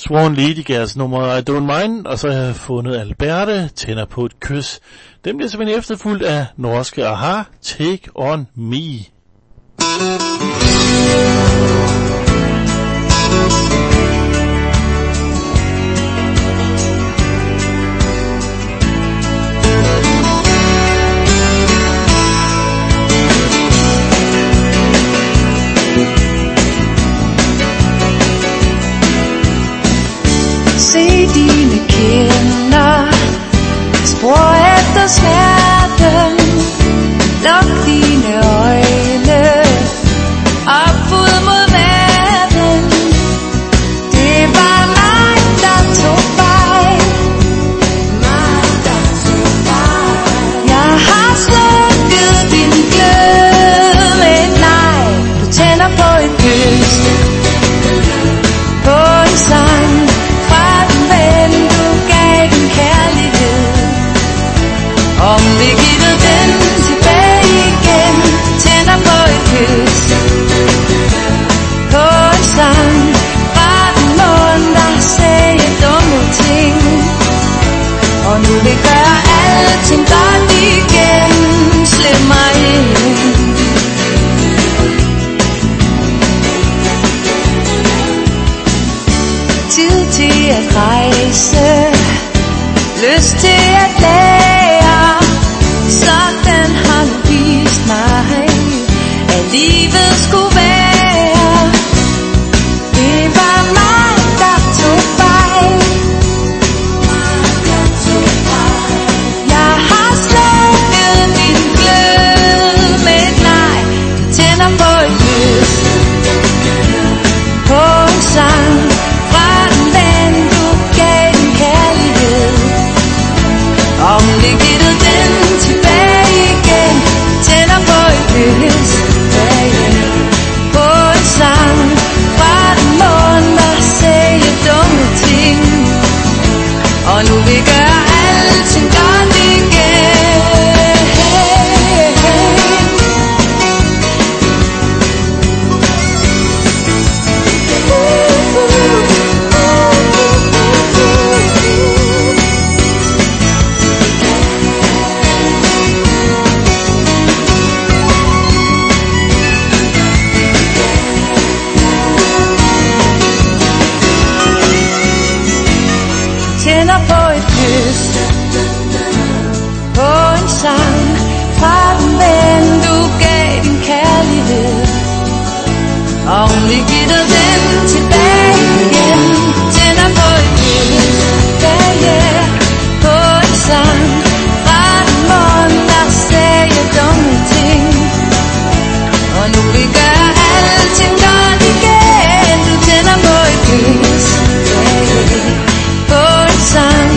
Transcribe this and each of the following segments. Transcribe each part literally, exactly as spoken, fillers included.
Sworn Lady Girls nummer I Don't Mind, og så har jeg fundet Alberte, Tænder på et kys. Den bliver simpelthen efterfulgt af norske Aha, Take On Me. Se dine kinder, spor efter smerten, luk dine øjne, op ud mod verden. Det var mig, der tog fejl, mig, der tog fejl. Jeg har slukket din glød med et nej, du tænder på et kys, på en sang. Om vi giver den tilbage igen, tænder på et kys, på en sang fra den mund, der sagde dumme ting, og nu vil gøre alting godt igen. Slip mig ind. Tid til at rejse, lyst til at lære, sådan har du vist mig, at livet skulle være. Det var mig, der tog fejl, jeg har slukket din glød med et nej, du tænder på et kys, på en sang fra en ven, du gav din kærlighed. Om vi giver den tilbage igen, tænder på et kys, på en sang fra den mund, der sagde dumme ting, og nu vi gør alting godt igen. Tænder på et kys, på en sang fra den ven, du gav din kærlighed. Om vi giver den tilbage igen, tænder på et kys, yeah, yeah, på en sang fra den mund, der sagde dumme ting, og nu vi gør alting godt igen. Du tænder på et kys, yeah, yeah, på en sang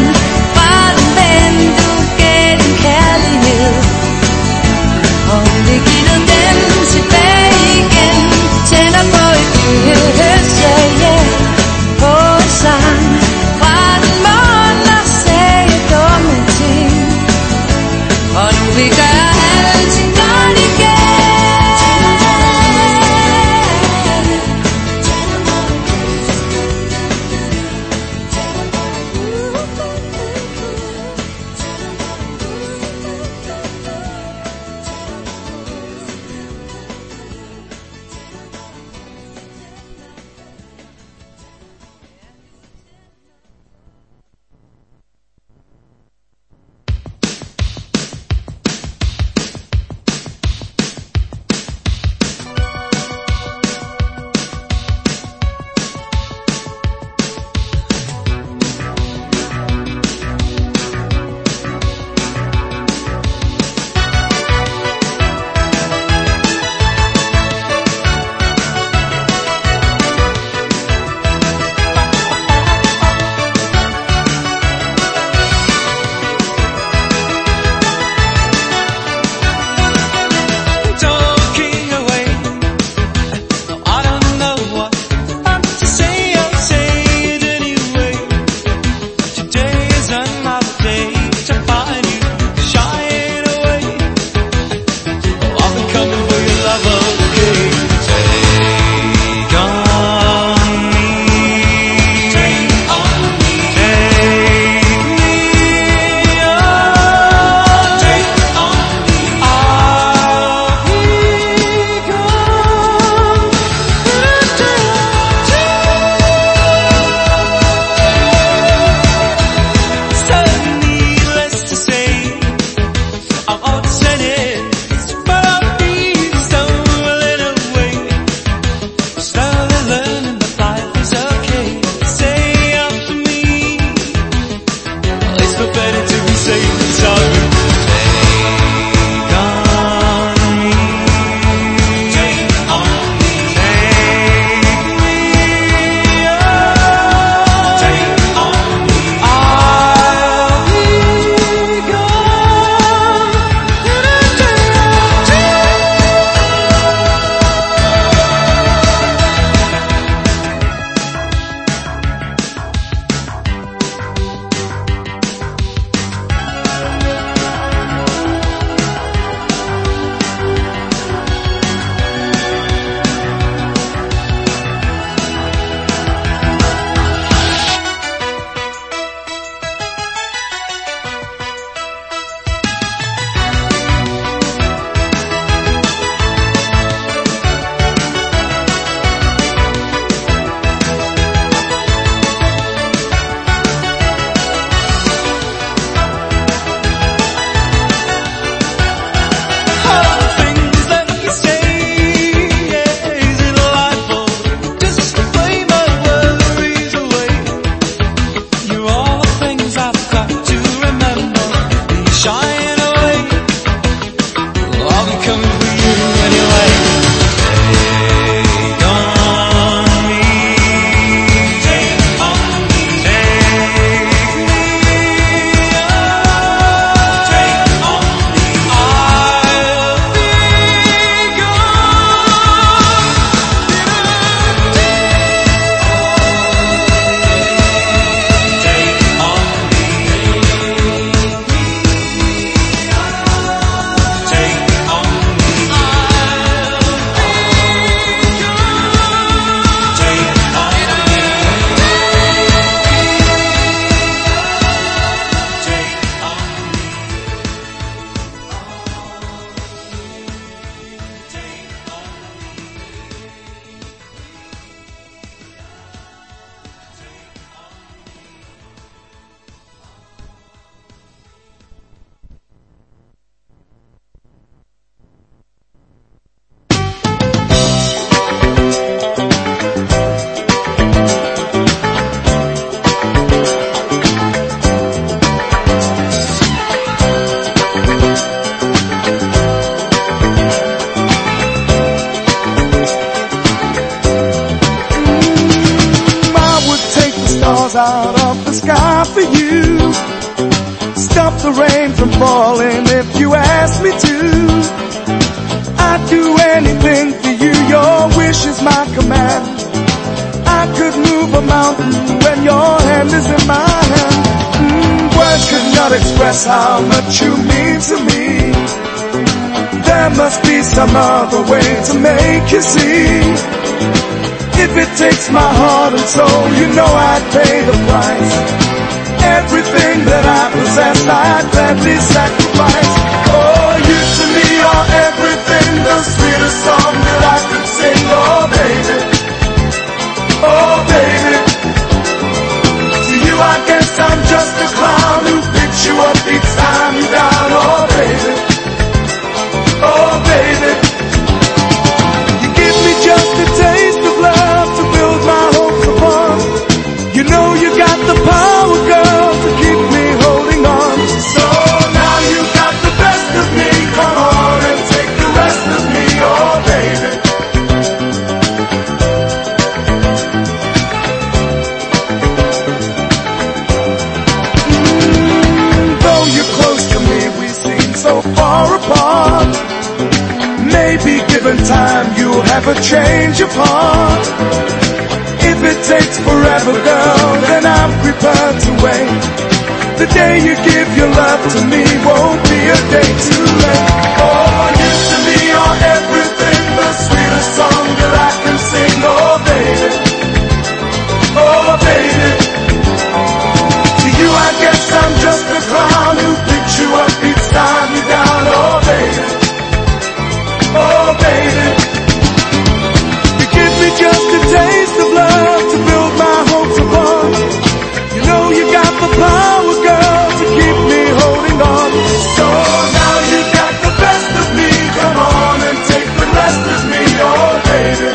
the sky for you. Stop the rain from falling if you ask me to. I'd do anything for you, your wish is my command. I could move a mountain when your hand is in my hand. Mm, words could not express how much you mean to me. There must be some other way to make you see. If it takes my heart and soul, you know I'd pay the price. Everything that I possess, I'd gladly sacrifice. Oh, you to me are everything, the sweetest song that I could sing. Oh, baby, oh, baby. To you I guess I'm just a clown who picks you up each time you're down. Oh, baby, oh, baby. You give me just a taste of love to build my hopes upon. You know you got the power, girl, to keep me holding on. So now you got the best of me, come on and take the rest of me, oh baby. Mm, though you're close to me, we seem so far apart. Maybe given time you'll have a change of heart. If it takes forever, girl, then I'm prepared to wait. The day you give your love to me won't be a day too late. Oh, you to me are everything, the sweetest song that I can sing. Oh, baby, oh, baby. To you I guess I'm just a clown who picks you up each time you're down. Oh, baby, oh, baby. You give me just a taste of love to build my hopes upon. You know you got the power, girl, to keep me holding on. So now you got the best of me, come on and take the rest of me, oh baby.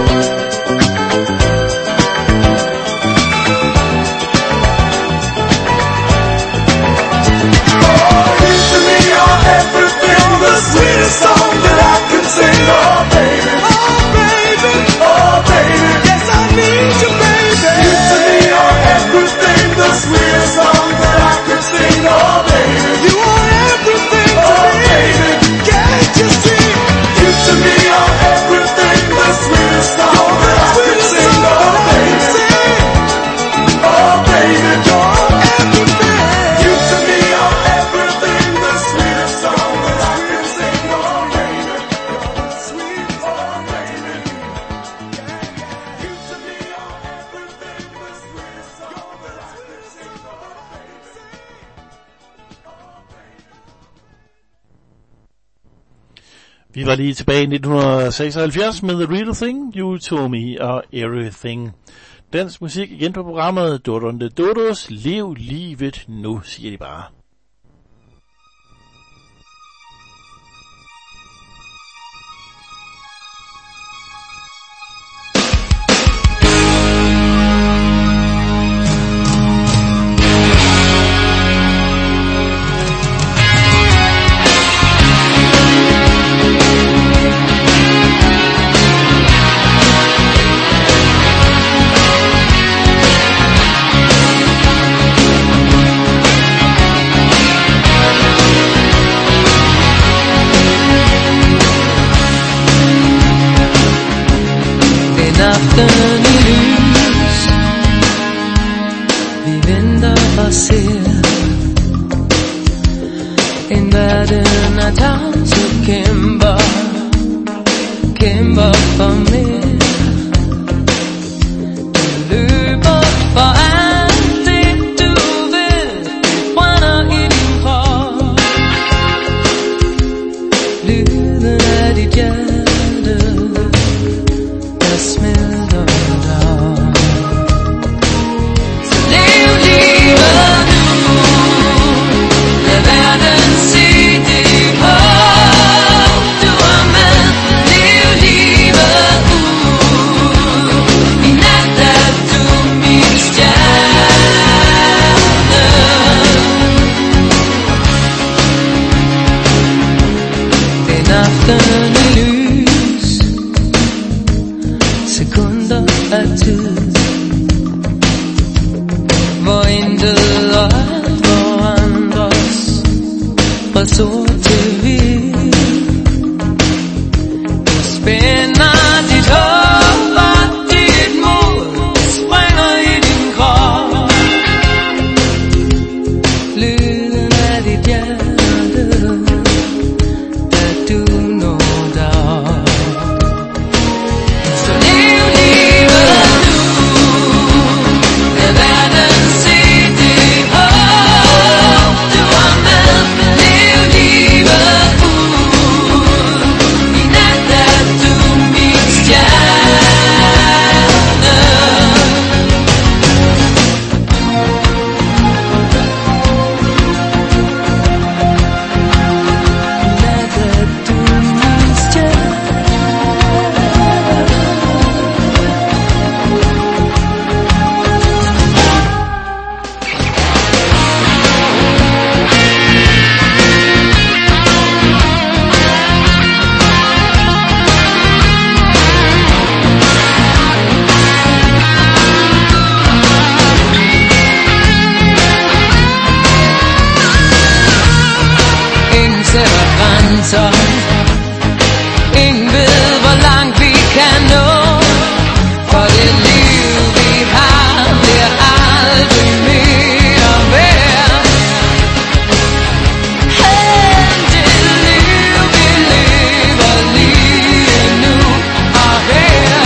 Oh, you to me are everything, the sweetest song that I can sing, oh baby. Oh baby, oh baby, yes I need you baby. You to me are everything, the sweetest song that I can sing, oh baby. You are everything to oh, me, baby. Can't you see? You to me are everything, the sweetest song that I can sing, oh baby. Oh baby, you're everything. You to me are everything, the sweetest song that I can sing, oh baby. You're sweet, oh baby. You to me are everything, the sweetest song that I can sing, oh baby. Vi var lige tilbage i nitten seksoghalvfjerds med The Real Thing, You To Me og Everything. Dansk musik igen på programmet Dodonde Dodos. Lev livet nu, siger de bare. Natten är lys, vi väntar och ser en världen att hans och kämpa, kämpa för mer. Du löper för allt det du vill, bränner i din kropp. Lyden är ditt hjärta, där smälter dag. Så lev livet nu, när världen ser dig på. Du är med, lev livet nu. og sorte-hvid. Du spænder dit håb og dit mod springer i din krop. Lyden af dit hjerte, da du når derop. Så lev livet nu, lad verden se det håb du har med. Lev livet ud, i nat er du min stjerne. Nat er du min stjerne. Ingen sætter grænser, ingen ved hvor langt vi kan nå. For det liv vi har bliver aldrig mere værd end det liv vi lever lige nu og her.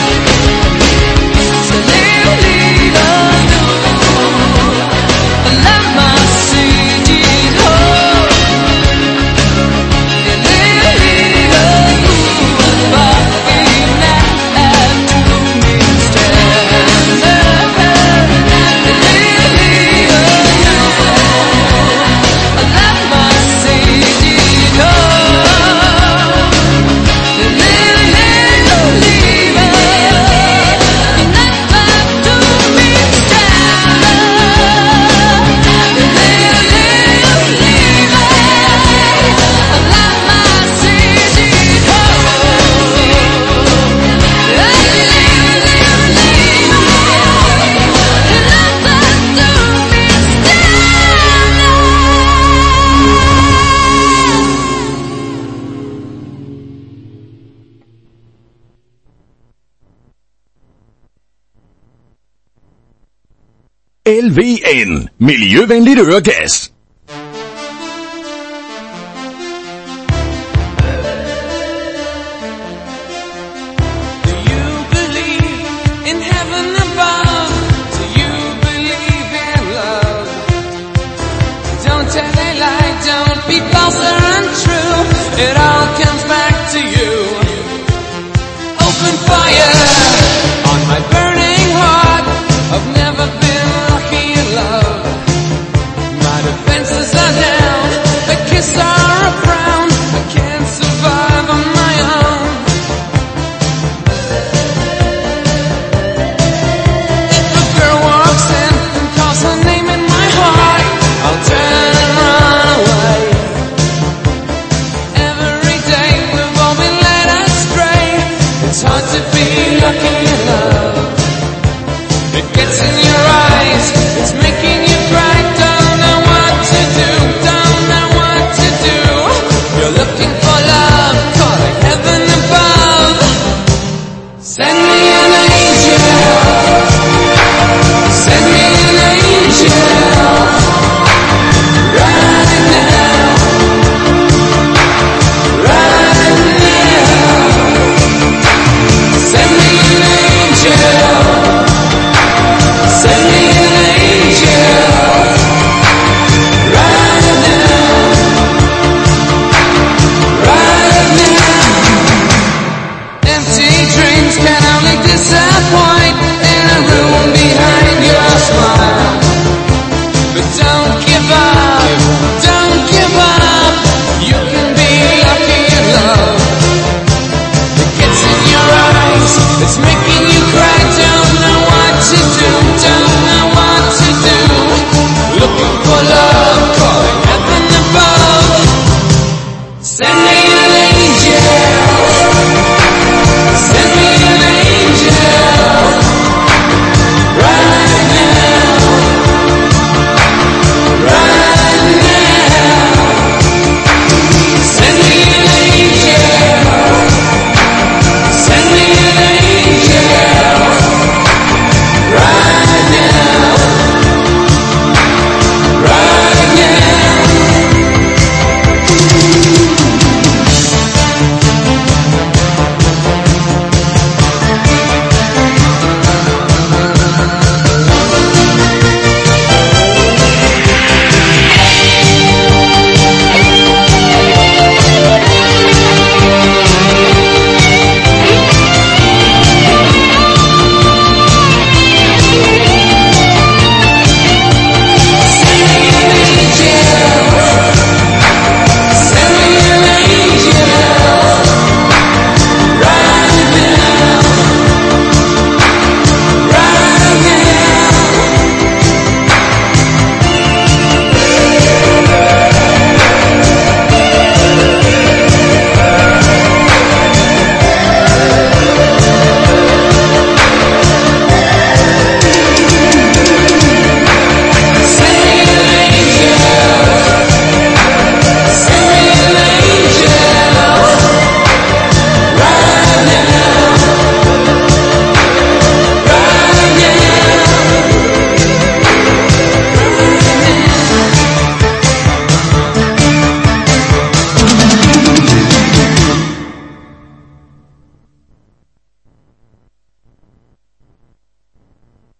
Så lev livet nu, og lad mig se dit håb. Jeg lever livet ud, for i nat er du min stjerne. Jeg lever livet nu, og lad mig se dit håb. Jeg lever livet, i nat er du min stjerne. Jeg lever livet, og lad mig se dit håb. Jeg lever livet, i nat er du min stjerne. L V N. Miljøvenligt øregas. Do you believe in heaven above? Do you believe in love? Don't tell a lie, don't be false or untrue. It all comes back to you. Open fire on my burning heart. I've never been lucky in love. Might have been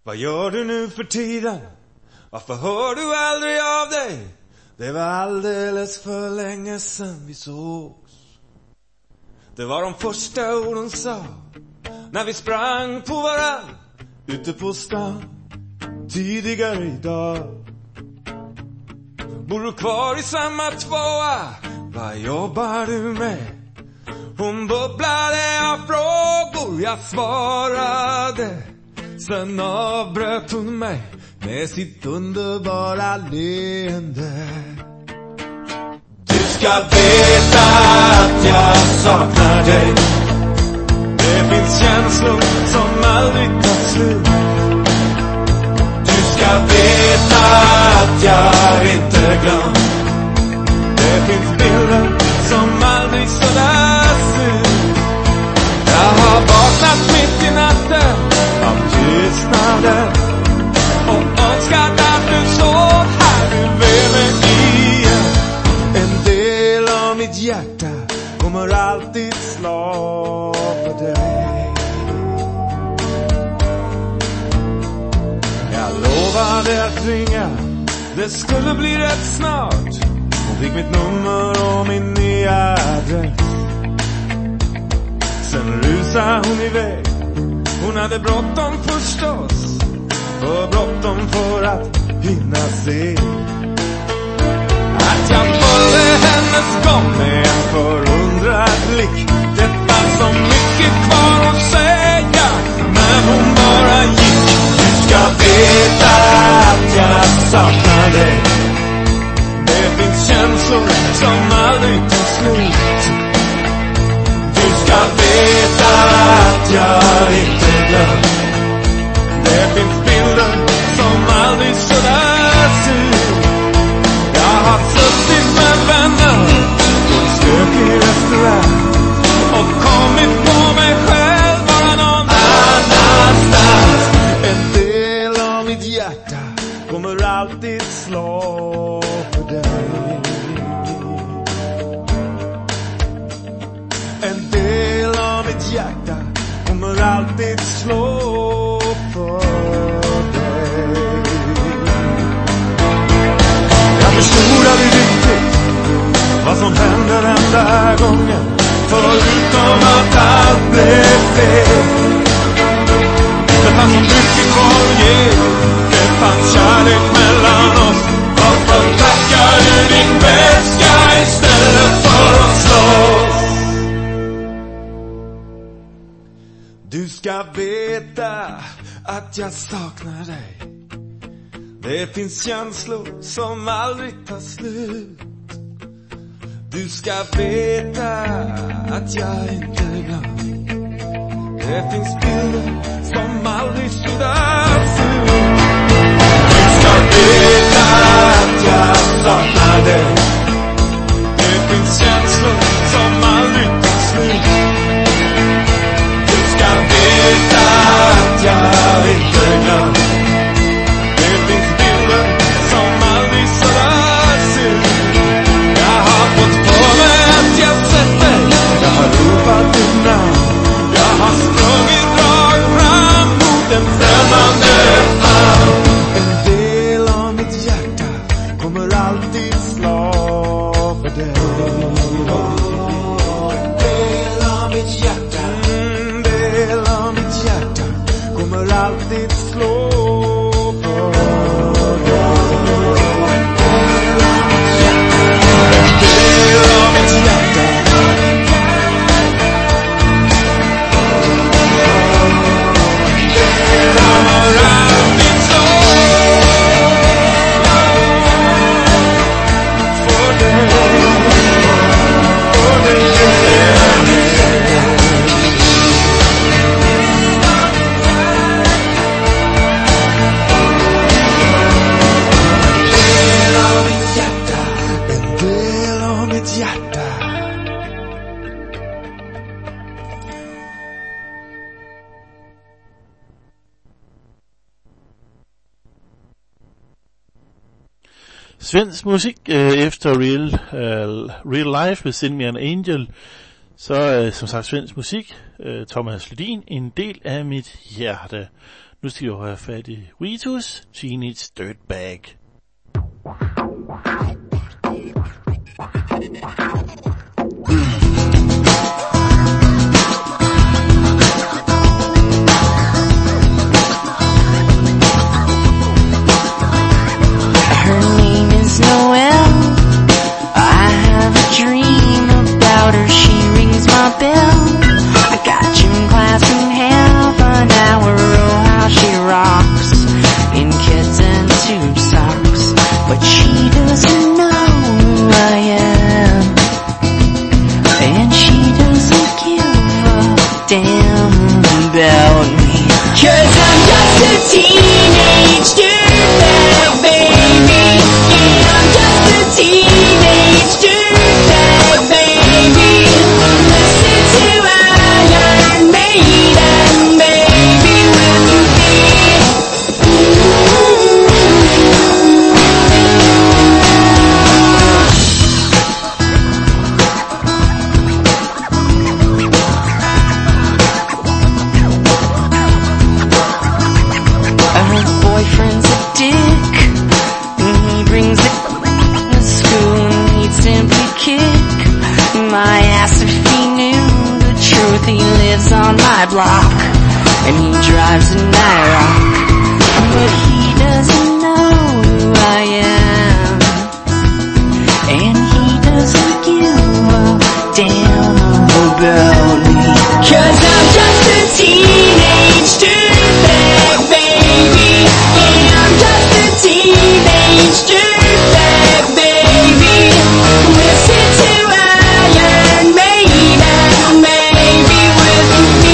Vad gör du nu för tiden? Varför hör du aldrig av dig? Det var alldeles för länge sedan vi sågs. Det var de första orden sa när vi sprang på varann ute på stan tidigare idag. Bor du kvar i samma tvåa? Vad jobbar du med? Hon bubblade av frågor, jag svarade. Sen avbröt hon mig med sitt underbara leende. Du ska veta att jag saknar dig. Det finns känslor som aldrig tar slut. Du ska veta att jag inte glöm. Det finns bilder som aldrig suddas ut. Jag har vaknat mitt i natten av tystnaden och önskat att du såg här du lever igen. En del av mitt hjärta kommer alltid slå för dig. Jag lovade att ringa, det skulle bli rätt snart. Hon fick mitt nummer och min nya adress. Sen rusade hon iväg. Hon hade bråttom förstås, för bråttom för att hinna se. Att jag följde hennes gång med en förundrad blick. Det fanns så mycket kvar att säga, men hon bara gick. Du ska veta att jag saknar dig. Det finns känslor som aldrig tar slut. Du ska veta att jag inte glöm. Det finns bilder som aldrig suddas ut. Jag har suttit med vänner på en stökig restaurang och kommit på mig själv bara någon annanstans. En del av mitt hjärta kommer alltid slå för dig. En del av mitt hjärta kommer alltid slå för dig. Jag förstod aldrig riktigt vad som hände den där gången, förutom att allt blev fel. Det fanns så mycket kvar att ge, det fanns kärlek mellan oss. Varför tackar du din väska istället för att slåss? Du ska veta att jag saknar dig. Det finns känslor som aldrig tar slut. Du ska veta att jag inte glöm. Det finns bilder som aldrig suddas ut. Du ska veta att jag saknar dig. Det finns känslor som aldrig tar slut. Du ska veta att jag inte glöm. Det finns bilder som aldrig suddas ut. Jag har fått för mig att jag sett dig. Jag har ropat ditt namn. Jag har sprungit rakt fram mot en främmande famn. En del av mitt hjärta kommer alltid slå för dig. En del av mitt hjärta, en del av mitt hjärta kommer alltid slå för dig. En del av mitt hjärta, en del av mitt hjärta. Svensk musik øh, efter Real, øh, Real Life med Send Me An Angel. Så øh, som sagt svensk musik. øh, Thomas Ledin, en del af mit hjerte. Nu skal jeg have fat i Ritus, Teenage Dirtbag. Her name is Noelle. I have a dream about her. She rings my bell. I got gym class in half an hour. Oh, how she rocks in kids and tube socks. But she doesn't know who I am, and she doesn't give a damn about me. 'Cause I'm just a teenage dirtbag baby. Yeah, I'm just a teenage dirtbag baby. Listen to Iron Maiden, baby, with me. Her boyfriend's a dick, and he brings it to school, and he'd simply kick my ass if he knew the truth. He lives on my block, and he drives an IROC, but he doesn't know who I am, and he doesn't give a damn about me. 'Cause I'm just a teenage dirtbag baby. Yeah, I'm just a teenage dirtbag baby. Listen to Iron Maiden, baby, with me.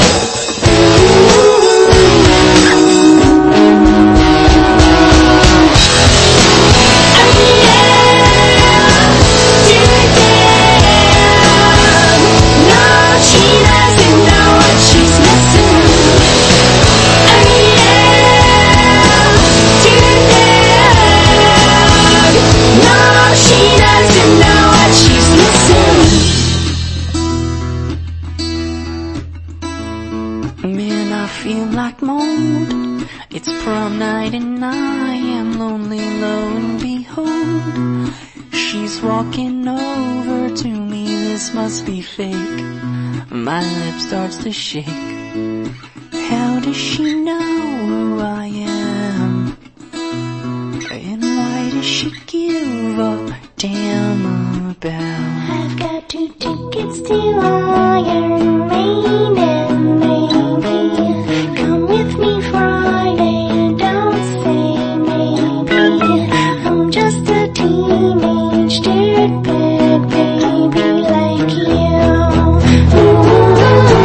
Man, I feel like mold. It's prom night and I am lonely, lo and behold, she's walking over to me. This must be fake. My lip starts to shake. How does she know who I am? And why does she give a damn about? I've got two tickets to Iron Maiden, baby. Come with me Friday, don't say maybe. I'm just a teenage dirtbag baby like you. Ooh.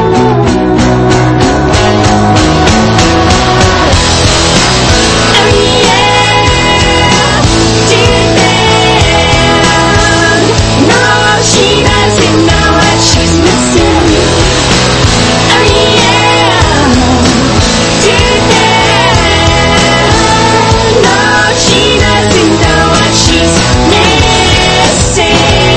Oh yeah, dirtbag. No, she doesn't know what she's missing. Oh yeah, dirtbag. No, she doesn't know what she's missing.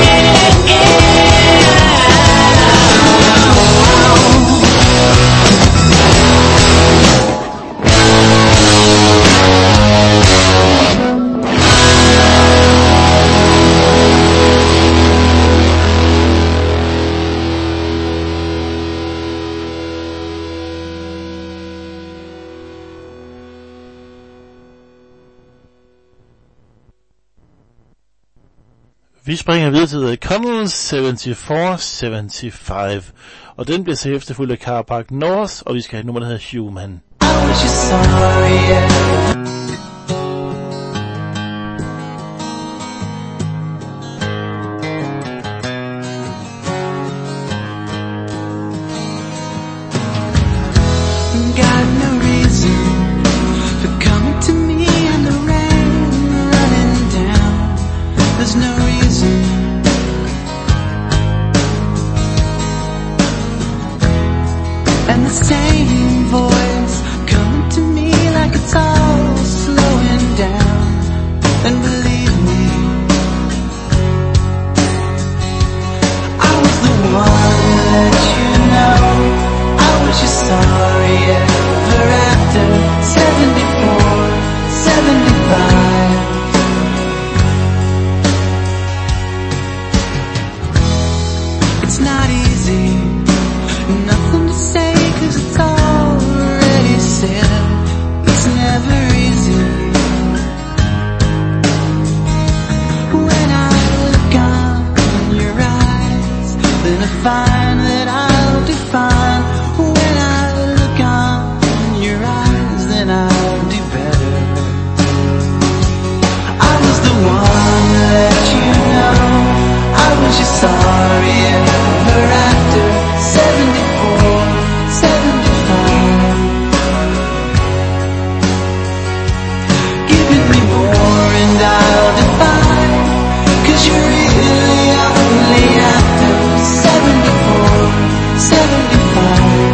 Vi springer videre til The Connells syvoghalvfjerds halvfems, og den bliver så efterfulgt af Car Park North, og vi skal have et nummer, der hedder Human. I was just sorry, yeah. Got no reason for coming to me in the rain, running down. There's no reason. And the same voice coming to me like it's all slowing down. And believe me, I was the one that you know. I was just sorry ever after. find that I'll define when I look on your eyes, then I'll do better. I was the one that you know, I was just sorry ever after. Seventy-four, seventy-five, giving me more and I'll define, 'cause you're really only after. Seventy-four, seventy-five.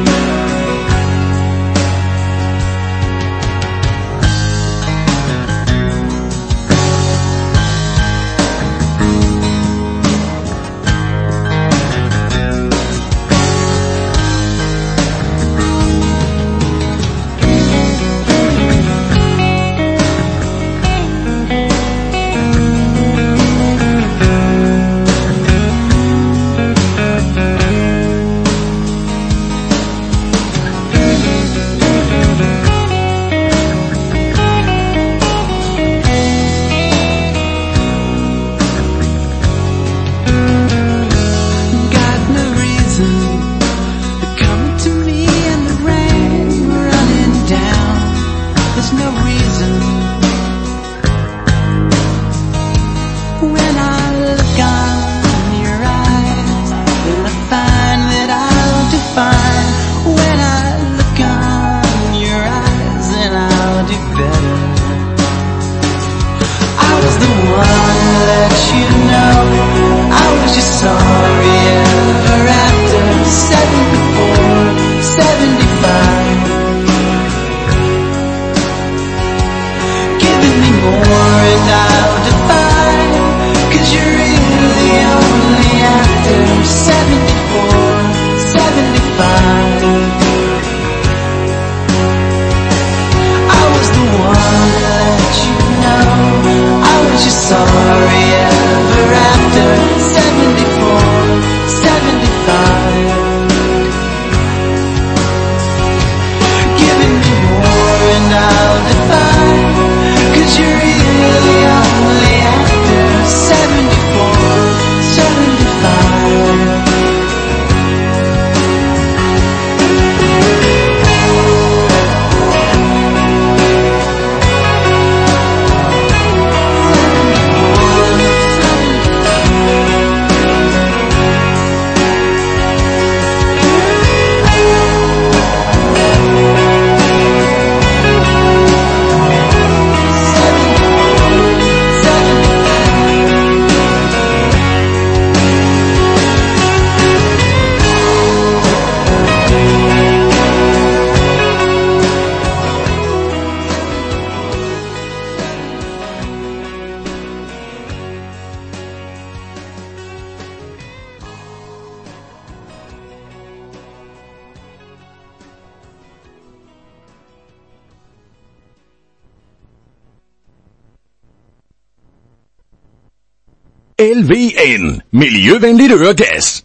L V N, miljøvenligt øregas.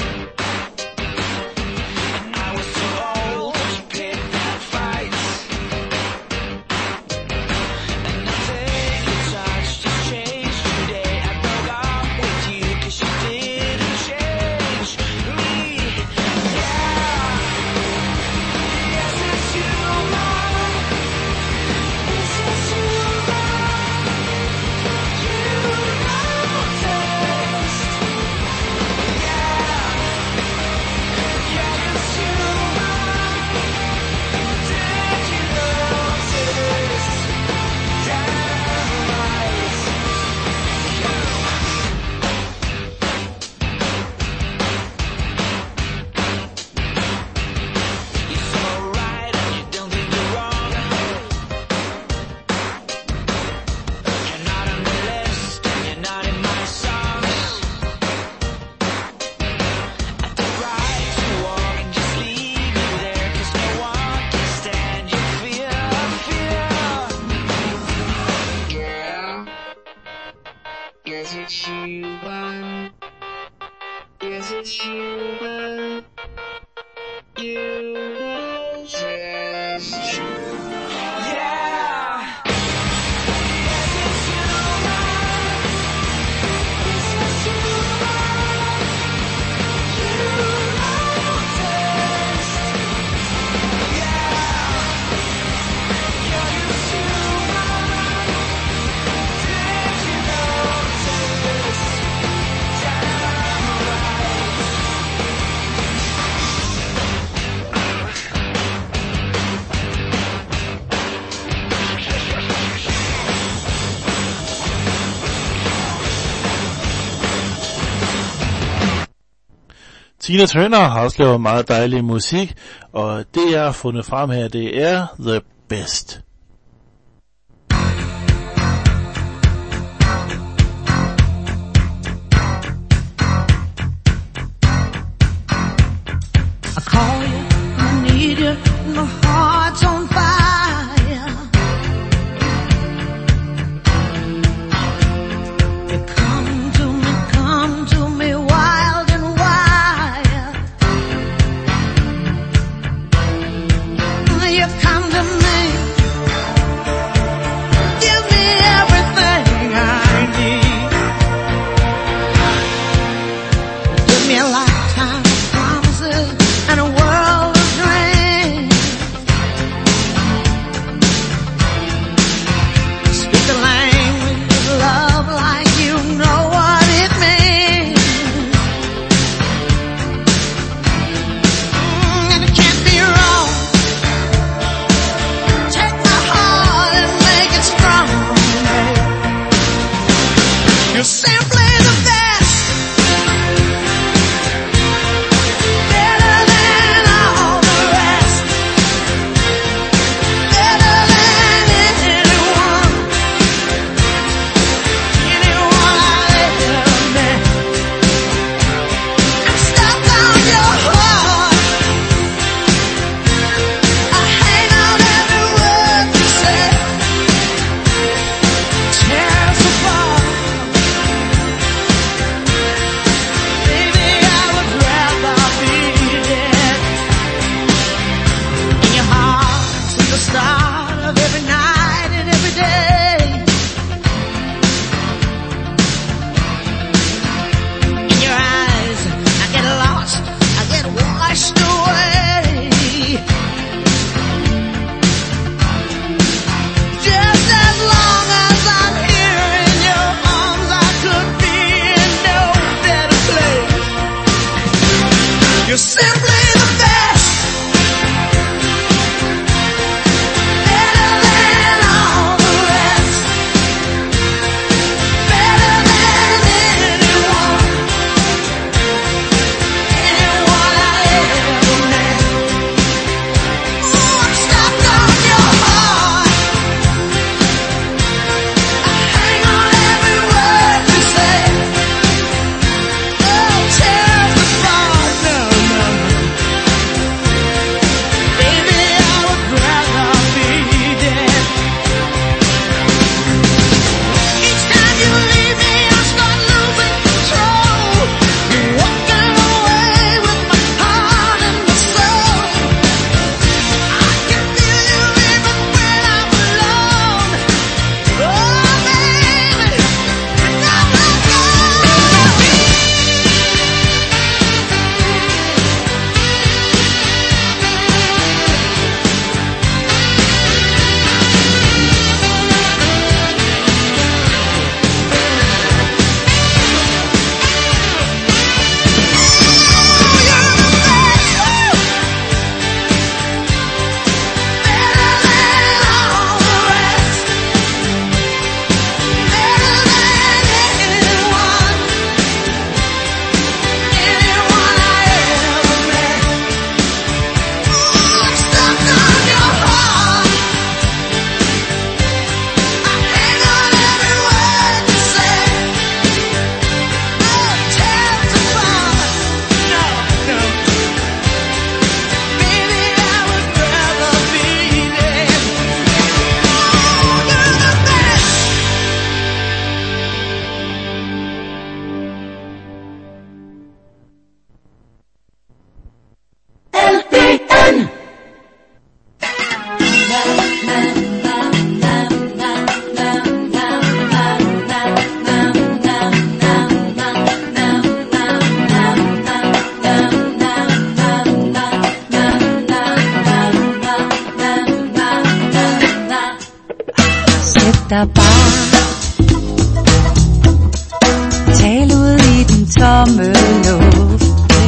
I was too old to pick that fight. Is it human? You just yeah. Tina Turner har også lavet meget dejlig musik, og det jeg har fundet frem her, det er The Best. I call you, I need you, my heart's on fire. You come to me, come to me wild and wild. You come to me, give me everything I need. Give me a lifetime of promises and a world of dreams. Speak the language of love like you know what it means. Mm, and it can't be wrong. Take my heart and make it strong. You're simply the best. Better than all the rest. Better than anyone. Anyone I've ever met. I'm stuck on your heart. I hang on every word you say. Tear us apart. Baby, I would rather be dead. In your heart, since the start of every night and every day. In your eyes, I get lost, I get washed away. Just as long as I'm here in your arms, I could be in no better place. You're simply the best. Better than all the rest. Better than anyone. Anyone I ever met. Oh, I'm stuck on your heart. I hang on every word you say. Oh, tear us apart. No, no, no. der bare. Tal ud i den tomme luft.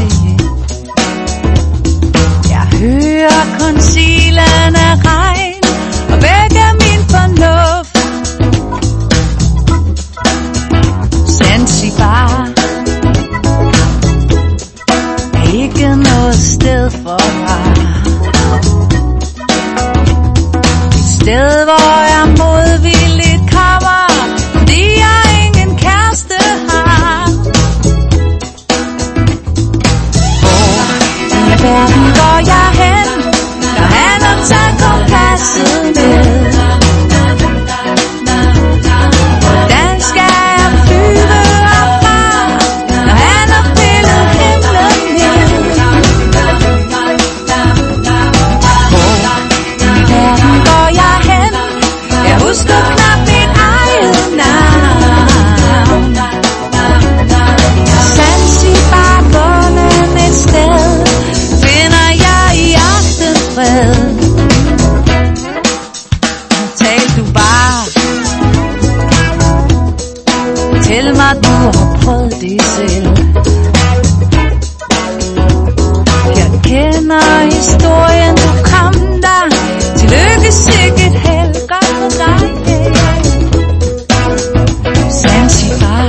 Jeg hører kun silen af regn og vækker min fornuft. Zanzibar er ikke noget sted for mig. Et sted, hvor jeg modvilligt kommer, fordi jeg ingen kæreste har. Hvor i verden går jeg hen, når han har taget kompasset med? Hvordan skal jeg flyve herfra, når han har pillet himlen ned? Hvor i verden går jeg hen, jeg husker knap mit eget navn. Zanzibar, bunden et sted, finder jeg i aftenfred. Tal du bare, fortæl mig du har prøvet det selv. Jeg kender historien, du kom der. Tillykke, sikkert held, godt for dig. Zanzibar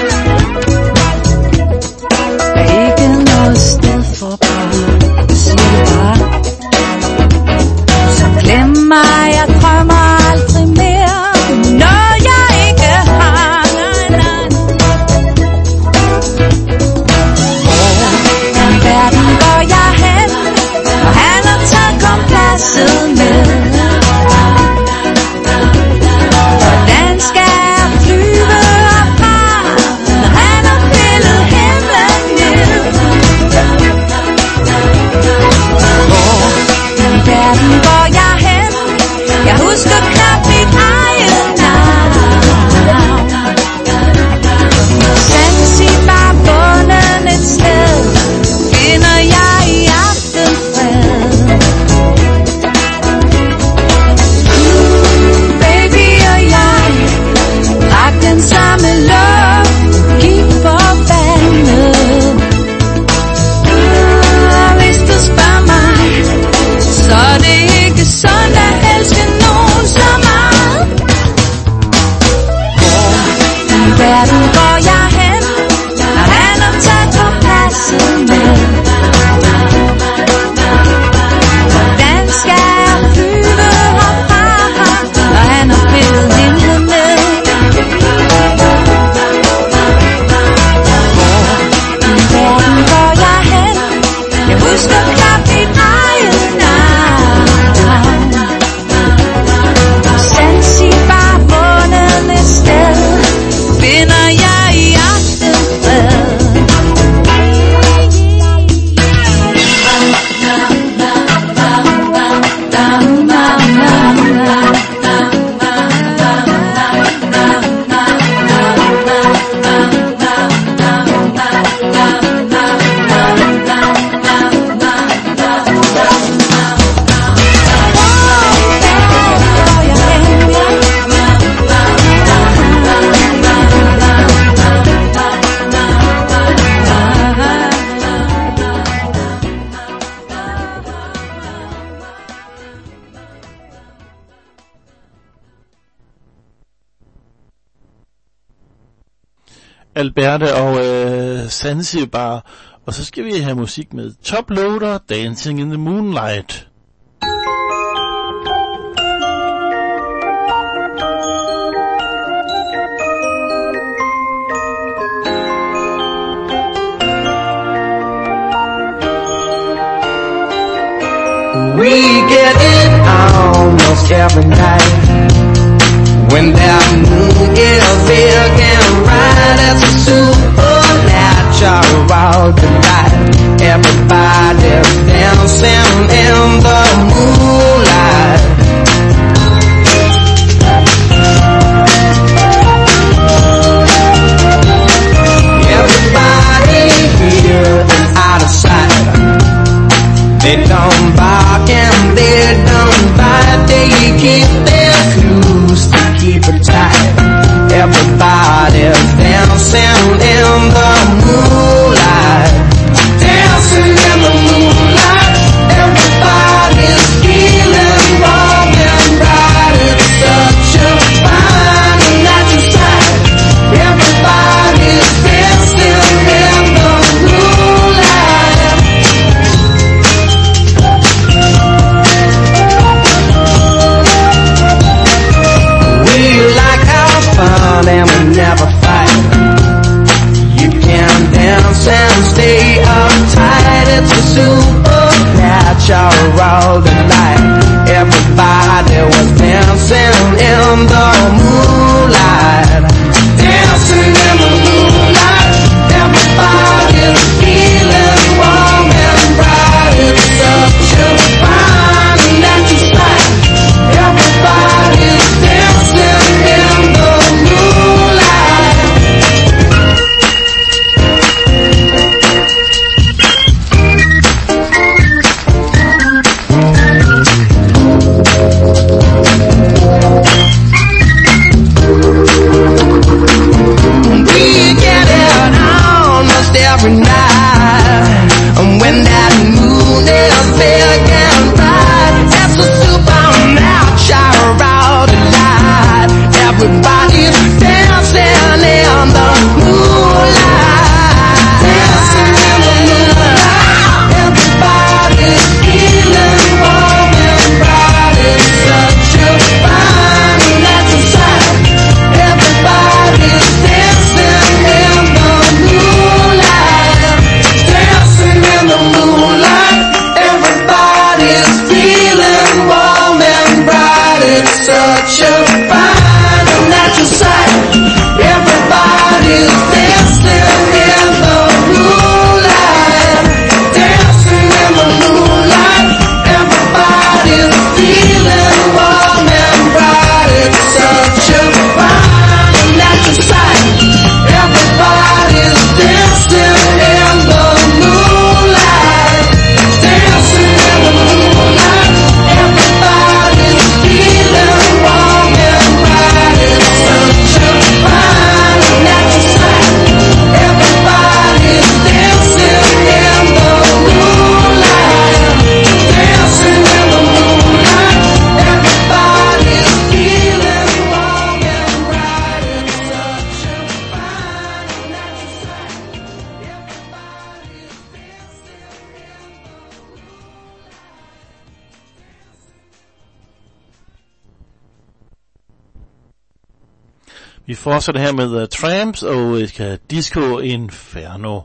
er ikke noget sted for bare. Sig det bare. Så glem mig, jeg drømmer aldrig mere. Noget jeg ikke har, nej, nej. Hvor i verden går jeg hen, og han har taget kompasset med? Hvordan skal jeg flyve herfra, når han har pillet himlen ned? Hvor i verden går jeg hen, jeg husker knap mit eget navn. Zanzibar, bunden et sted, finder jeg i aftenfred. Baby og jeg drak den samme luft, gik forbandet. Og hvis du spørger mig, så er det ikke sådan at elske nogen så meget. Hvor i verden går jeg hen, når han har taget kompasset med? Hvordan skal jeg flyve herfra, når han har pillet himlen ned? Hvor i verden går jeg hen, jeg husker knap mit eget navn. Zanzibar, bunden et sted, finder jeg i aftenfred. Alberte og øh, Zanzibar. Og så skal vi have musik med Toploader, Dancing in the Moonlight. We get it almost every night. When that moon is big and bright, it's a supernatural delight. Everybody's dancing in the moonlight. Everybody here is out of sight. They don't bark and they don't bite. They keep their clues to keep it Vi fortsætter her med The Tramps og uh, Disco Inferno.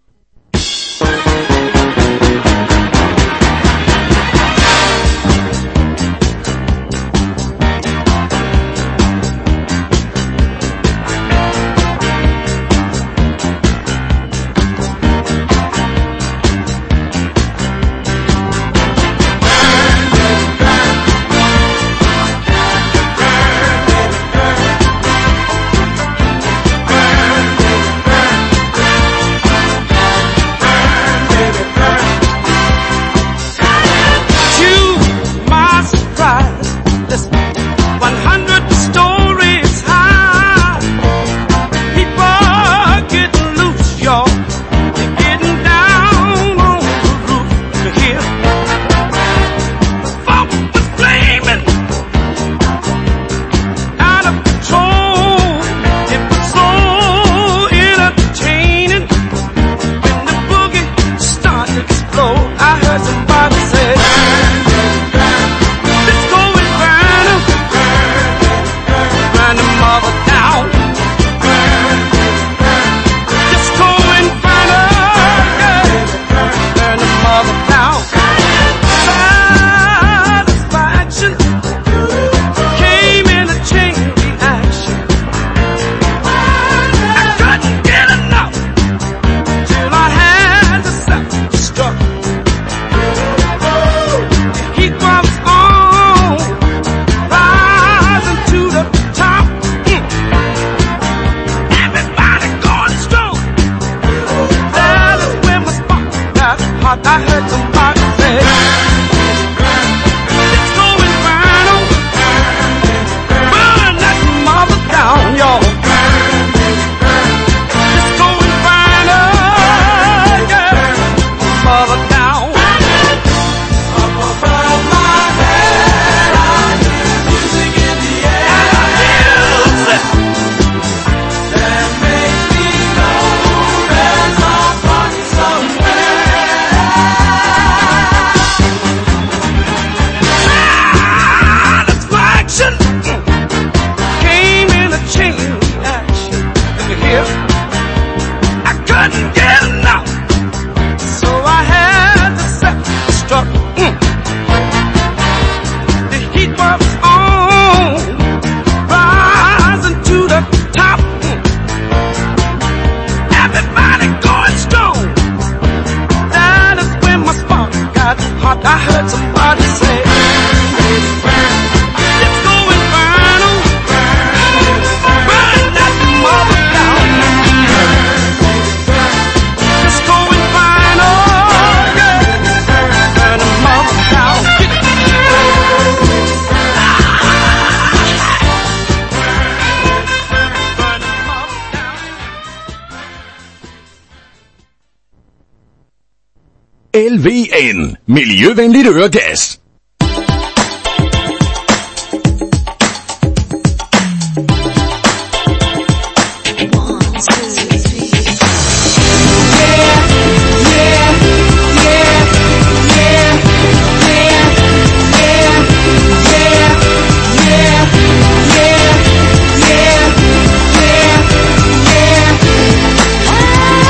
L V N, miljøvenligt øregas.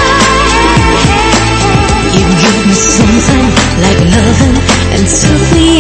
Something like loving and something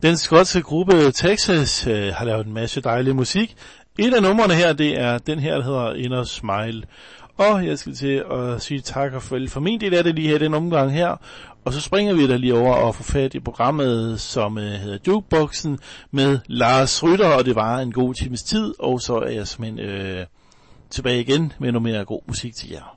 Den skotske gruppe Texas øh, har lavet en masse dejlig musik. Et af numrene her, det er den her, der hedder Inner Smile. Og jeg skal til at sige tak og farvel for min del af det lige her, den omgang her. Og så springer vi der lige over og får fat i programmet, som øh, hedder Jukeboxen med Lars Rytter, og det var en god times tid. Og så er jeg simpelthen øh, tilbage igen med noget mere god musik til jer.